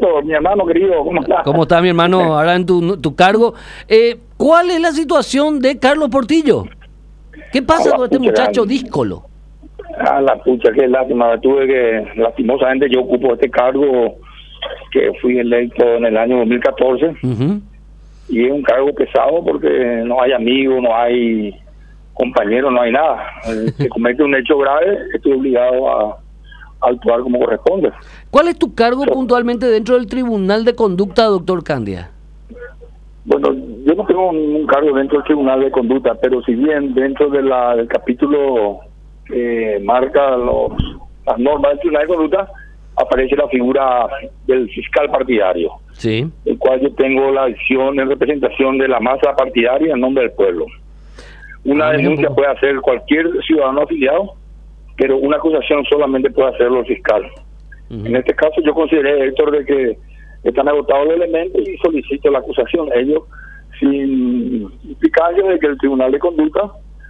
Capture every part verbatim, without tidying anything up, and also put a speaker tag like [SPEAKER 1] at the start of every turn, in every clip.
[SPEAKER 1] Héctor, mi hermano querido, ¿cómo estás?
[SPEAKER 2] ¿Cómo está, mi hermano? Ahora en tu, tu cargo. Eh, ¿Cuál es la situación de Carlos Portillo? ¿Qué pasa con este muchacho díscolo?
[SPEAKER 1] Ah, la pucha, qué lástima. Tuve que, lastimosamente, yo ocupo este cargo que fui electo en el año dos mil catorce. Uh-huh. Y es un cargo pesado porque no hay amigos, no hay compañeros, no hay nada. Se comete un hecho grave, estoy obligado a, a actuar como corresponde.
[SPEAKER 2] ¿Cuál es tu cargo so, puntualmente dentro del Tribunal de Conducta, doctor Candia?
[SPEAKER 1] Bueno, yo no tengo ningún cargo dentro del Tribunal de Conducta, pero si bien dentro de la, del capítulo que marca los, las normas del Tribunal de Conducta, aparece la figura del fiscal partidario,
[SPEAKER 2] sí,
[SPEAKER 1] el cual yo tengo la acción en representación de la masa partidaria en nombre del pueblo. Una ah, denuncia puede hacer cualquier ciudadano afiliado, pero una acusación solamente puede hacerlo el fiscal. Uh-huh. En este caso yo consideré, Héctor, de que están agotados los elementos y solicito la acusación. Ellos, sin implicancia de que el Tribunal de Conducta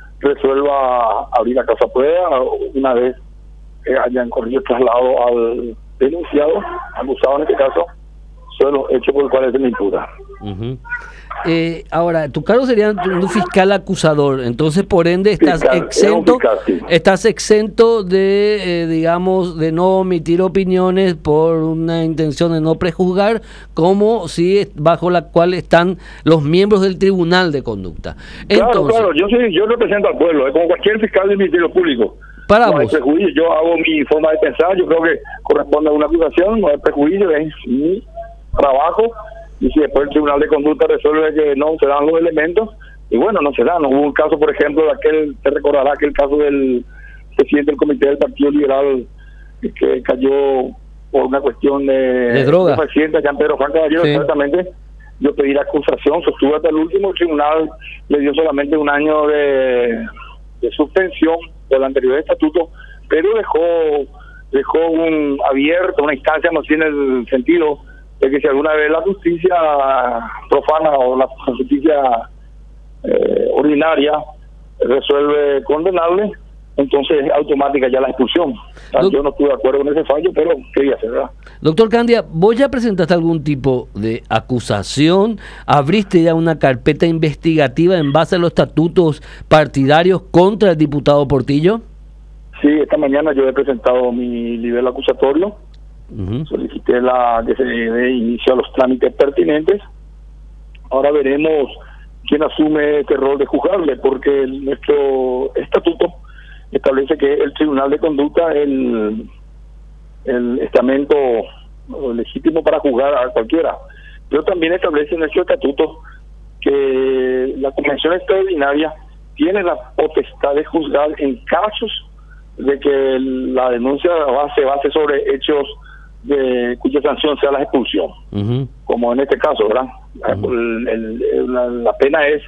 [SPEAKER 1] resuelva abrir la causa prueba una vez que hayan corrido traslado al denunciado, acusado en este caso, son los hechos por los cuales se me imputa.
[SPEAKER 2] Uh-huh. Eh, ahora, tu cargo sería un fiscal acusador, entonces por ende estás fiscal, exento, fiscal, sí. estás exento de, eh, digamos, de no emitir opiniones por una intención de no prejuzgar, como si bajo la cual están los miembros del Tribunal de Conducta. Entonces,
[SPEAKER 1] claro, claro, yo soy, yo represento al pueblo, es como cualquier fiscal del Ministerio Público.
[SPEAKER 2] Para
[SPEAKER 1] no
[SPEAKER 2] vos.
[SPEAKER 1] hay prejuicio, yo hago mi forma de pensar, yo creo que corresponde a una acusación, no hay prejuicio, es mi trabajo. Y si después el Tribunal de Conducta resuelve que no se dan los elementos, y bueno, no se dan. Hubo un caso, por ejemplo, de aquel, te recordará que el caso del presidente del Comité del Partido Liberal que cayó por una cuestión de,
[SPEAKER 2] de droga.
[SPEAKER 1] del presidente Jean Pedro Juan Caballero, sí. Exactamente. Yo pedí la acusación, sostuve hasta el último, el tribunal le dio solamente un año de, de suspensión del anterior estatuto, pero dejó dejó un abierto, una instancia más bien en el sentido de que si alguna vez la justicia profana o la justicia eh, ordinaria resuelve condenarle, entonces automática ya la expulsión. Do- Yo no estuve de acuerdo con ese fallo, pero quería hacer, ¿verdad?
[SPEAKER 2] Doctor Candia, ¿vos ya presentaste algún tipo de acusación? ¿Abriste ya una carpeta investigativa en base a los estatutos partidarios contra el diputado Portillo?
[SPEAKER 1] Sí, esta mañana yo he presentado mi nivel acusatorio. Uh-huh. Solicité la que se dé inicio a los trámites pertinentes. Ahora veremos quién asume este rol de juzgarle, porque el, nuestro estatuto establece que el Tribunal de Conducta es el, el estamento legítimo para juzgar a cualquiera, pero también establece en nuestro estatuto que la Convención Extraordinaria tiene la potestad de juzgar en casos de que la denuncia se base sobre hechos de cuya sanción sea la expulsión, uh-huh. como en este caso, ¿verdad? Uh-huh. El, el, el, la, la pena es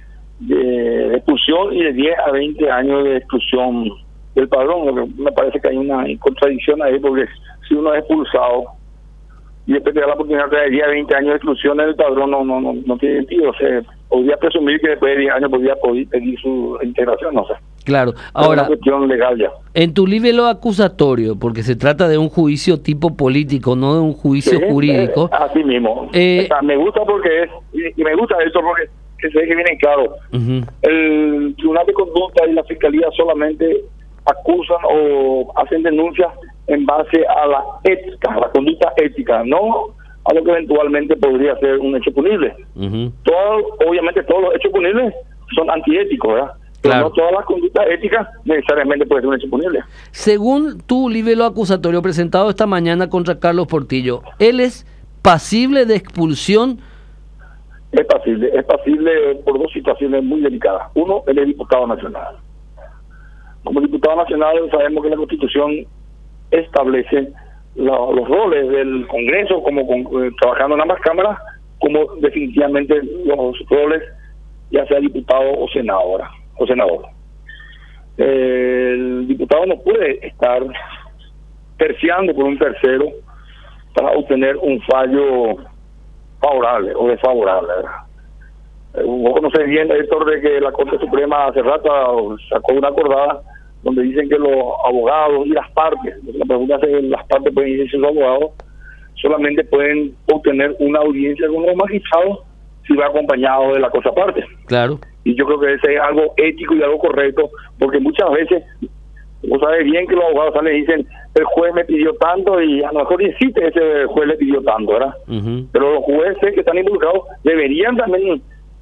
[SPEAKER 1] de expulsión y de diez a veinte años de exclusión del padrón. Me parece que hay una contradicción ahí, porque si uno es expulsado y después te da la oportunidad de diez a veinte años de exclusión en el padrón, no no no, no tiene sentido. O sea, podría presumir que después de diez años podría pedir su integración, no sé.
[SPEAKER 2] Claro, ahora,
[SPEAKER 1] es una cuestión legal ya.
[SPEAKER 2] En tu libelo acusatorio, porque se trata de un juicio tipo político, no de un juicio sí, jurídico.
[SPEAKER 1] Eh, así mismo.
[SPEAKER 2] Eh,
[SPEAKER 1] o sea, me gusta porque es, y, y me gusta eso porque que se ve que viene claro. Uh-huh. El Tribunal de Conducta y la Fiscalía solamente acusan o hacen denuncias en base a la ética, a la conducta ética, no a lo que eventualmente podría ser un hecho punible. Uh-huh. Todo, obviamente todos los hechos punibles son antiéticos, ¿verdad? Pero claro. No todas las conductas éticas necesariamente pueden ser un hecho punible.
[SPEAKER 2] Según tu libelo acusatorio presentado esta mañana contra Carlos Portillo, ¿él es pasible de expulsión?
[SPEAKER 1] Es pasible, es pasible por dos situaciones muy delicadas. Uno, él es diputado nacional. Como diputado nacional sabemos que la Constitución establece la, los roles del Congreso, como con, eh, trabajando en ambas cámaras, como definitivamente los roles, ya sea diputado o senadora o senador. Eh, el diputado no puede estar terciando por un tercero para obtener un fallo favorable o desfavorable, ¿verdad? Eh, vos conocés bien, Héctor, de que la Corte Suprema hace rato sacó una acordada donde dicen que los abogados y las partes, la pregunta es que las partes pueden decir sus abogados, solamente pueden obtener una audiencia con los magistrados si va acompañado de la cosa aparte.
[SPEAKER 2] Claro.
[SPEAKER 1] Y yo creo que ese es algo ético y algo correcto, porque muchas veces, vos sabés bien que los abogados salen y dicen, el juez me pidió tanto, y a lo mejor existe ese juez le pidió tanto, ¿verdad? Uh-huh. Pero los jueces que están involucrados deberían también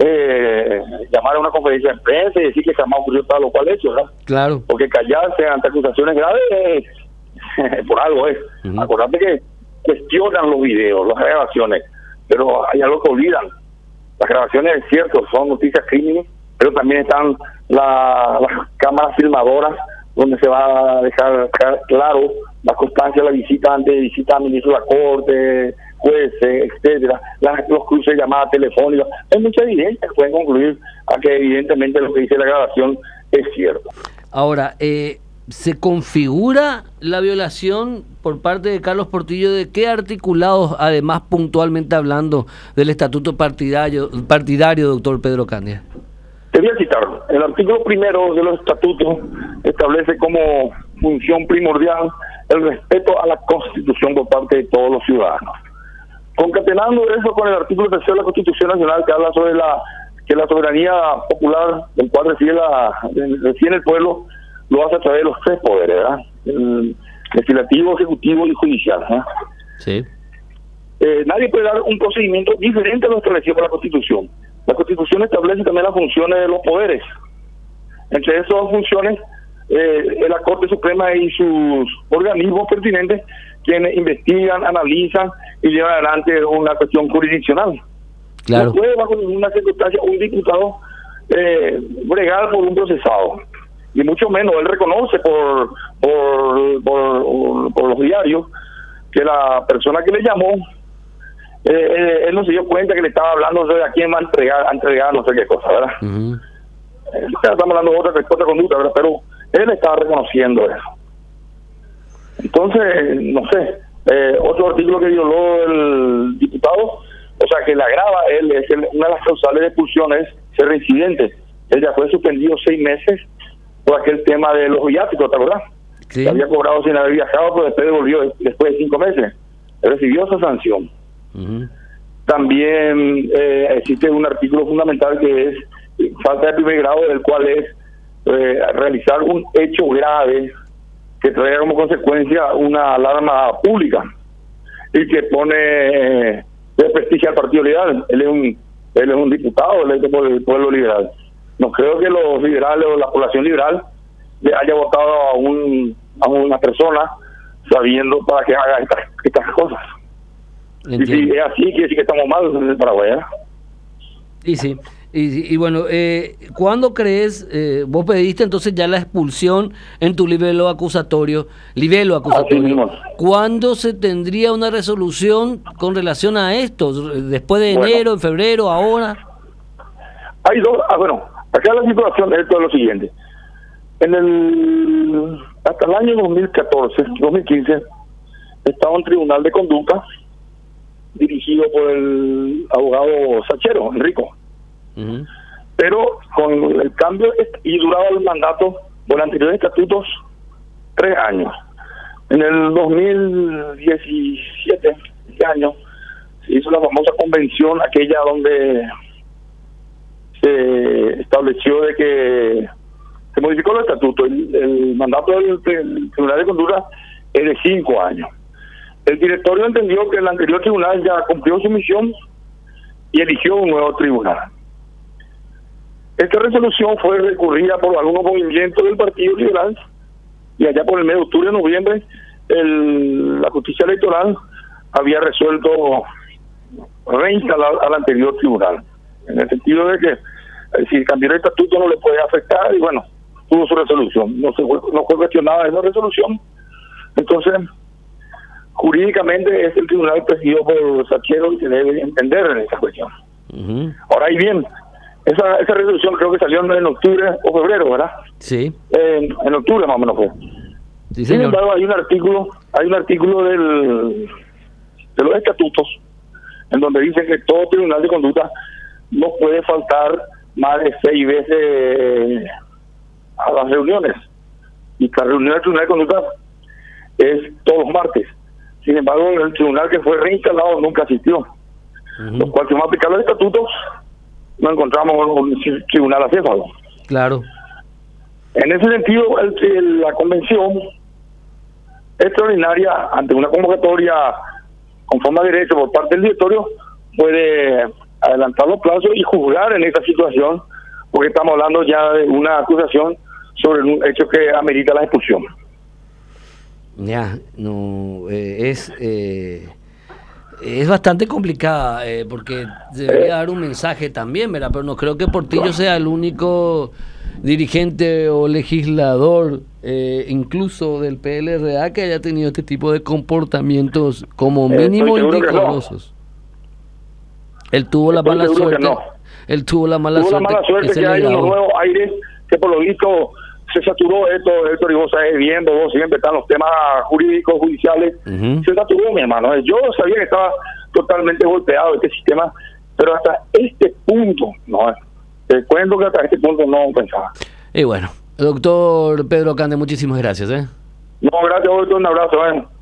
[SPEAKER 1] eh, llamar a una conferencia de prensa y decir que jamás ocurrió tal o cual hecho, ¿verdad?
[SPEAKER 2] Claro.
[SPEAKER 1] Porque callarse ante acusaciones graves eh, por algo es. Uh-huh. Acordate que cuestionan los videos, las grabaciones, pero hay algo que olvidan. Las grabaciones, es cierto, son noticias crímenes, pero también están la, las cámaras filmadoras donde se va a dejar claro la constancia de la visita ante visita al ministro de la Corte, jueces, etcétera, las, los cruces de llamadas telefónicas. Hay mucha evidencia que pueden concluir a que evidentemente lo que dice la grabación es cierto.
[SPEAKER 2] Ahora, eh, ¿se configura la violación por parte de Carlos Portillo de qué articulados, además puntualmente hablando del estatuto partidario, partidario doctor Pedro Candia?
[SPEAKER 1] Te voy a citar. El artículo primero de los estatutos establece como función primordial el respeto a la Constitución por parte de todos los ciudadanos. Concatenando eso con el artículo tercero de la Constitución Nacional, que habla sobre la que la soberanía popular, del cual recibe, la, recibe el pueblo, lo hace a través de los tres poderes, ¿verdad? El legislativo, ejecutivo y judicial, ¿verdad?
[SPEAKER 2] Sí.
[SPEAKER 1] Eh, nadie puede dar un procedimiento diferente a lo establecido por la Constitución. La Constitución establece también las funciones de los poderes. Entre esas funciones, eh, la Corte Suprema y sus organismos pertinentes, quienes investigan, analizan y llevan adelante una cuestión jurisdiccional.
[SPEAKER 2] Claro.
[SPEAKER 1] No puede, bajo ninguna circunstancia, un diputado eh, bregar por un procesado. Y mucho menos, él reconoce por, por, por, por los diarios que la persona que le llamó, Eh, eh, él no se dio cuenta que le estaba hablando de a quién va a entregar, a entregar no sé qué cosa, ¿verdad? Uh-huh. eh, estamos hablando de otra, otra conducta, ¿verdad? Pero él estaba reconociendo eso. Entonces, no sé, eh, otro artículo que violó el diputado, o sea, que le agrava, él es el, una de las causales de expulsión es ser reincidente. Él ya fue suspendido seis meses por aquel tema de los viáticos, ¿te acuerdas? Sí. Había cobrado sin haber viajado, pero después devolvió, después de cinco meses. Él recibió esa sanción. Uh-huh. También eh, existe un artículo fundamental que es falta de primer grado, del cual es eh, realizar un hecho grave que traiga como consecuencia una alarma pública y que pone eh, desprestigia al Partido Liberal. Él es un él es un diputado electo por el pueblo liberal. No creo que los liberales o la población liberal le haya votado a un a una persona sabiendo para que haga estas, estas cosas. Entiendo. Y si es así, quiere decir que estamos mal en el Paraguay, ¿eh?
[SPEAKER 2] Y sí, y, y bueno, eh, ¿cuándo crees, eh, vos pediste entonces ya la expulsión en tu libelo acusatorio, libelo acusatorio, ¿cuándo se tendría una resolución con relación a esto? ¿Después de bueno, enero, en febrero, ahora?
[SPEAKER 1] Hay dos, ah, bueno, acá la situación es todo lo siguiente. En el, hasta el año dos mil catorce, dos mil quince, estaba un tribunal de conducta dirigido por el abogado Sachero, Enrico. Uh-huh. Pero con el cambio, y duraba el mandato por los anteriores estatutos tres años. En el dos mil diecisiete, este año, se hizo la famosa convención, aquella donde se estableció de que se modificó el estatuto. El, el mandato del, del Tribunal de Conducta es de cinco años. El directorio entendió que el anterior tribunal ya cumplió su misión y eligió un nuevo tribunal. Esta resolución fue recurrida por algunos movimientos del Partido Liberal y allá por el mes de octubre y noviembre el, la justicia electoral había resuelto reinstalar al anterior tribunal, en el sentido de que eh, si cambiar el estatuto no le puede afectar, y bueno, tuvo su resolución. No, se fue, no fue cuestionada esa resolución. Entonces, jurídicamente es el tribunal presidido por Sachero y se debe entender en esa cuestión. Uh-huh. Ahora, ahí bien, esa esa resolución creo que salió en octubre o febrero, ¿verdad?
[SPEAKER 2] Sí.
[SPEAKER 1] En, en octubre más o menos fue.
[SPEAKER 2] Sí,
[SPEAKER 1] Sin embargo, hay un artículo, hay un artículo del de los estatutos en donde dice que todo tribunal de conducta no puede faltar más de seis veces a las reuniones. Y la reunión del tribunal de conducta es todos los martes. Sin embargo, el tribunal que fue reinstalado nunca asistió. Uh-huh. Lo cual, si vamos a aplicar los estatutos, no encontramos un tribunal acéfalo.
[SPEAKER 2] Claro.
[SPEAKER 1] En ese sentido, el, el, la convención extraordinaria, ante una convocatoria con forma de derecho por parte del directorio, puede adelantar los plazos y juzgar en esta situación, porque estamos hablando ya de una acusación sobre un hecho que amerita la expulsión.
[SPEAKER 2] Ya, no, eh, es eh, es bastante complicada, eh, porque debería eh, dar un mensaje también, ¿verdad? Pero no creo que Portillo sea el único dirigente o legislador, eh, incluso del P L R A, que haya tenido este tipo de comportamientos como mínimo indecorosos. No. Él tuvo la mala suerte. No. Él tuvo la mala
[SPEAKER 1] tuvo
[SPEAKER 2] suerte.
[SPEAKER 1] La mala suerte que, que hay unos nuevos aires que por lo visto se saturó esto, esto y vos sabés bien, vos siempre están los temas jurídicos, judiciales, uh-huh. se saturó, mi hermano. Yo sabía que estaba totalmente golpeado este sistema, pero hasta este punto, no, te cuento que hasta este punto no pensaba.
[SPEAKER 2] Y bueno, doctor Pedro Cande, muchísimas gracias. ¿eh?
[SPEAKER 1] No, gracias, doctor, un abrazo. ¿eh?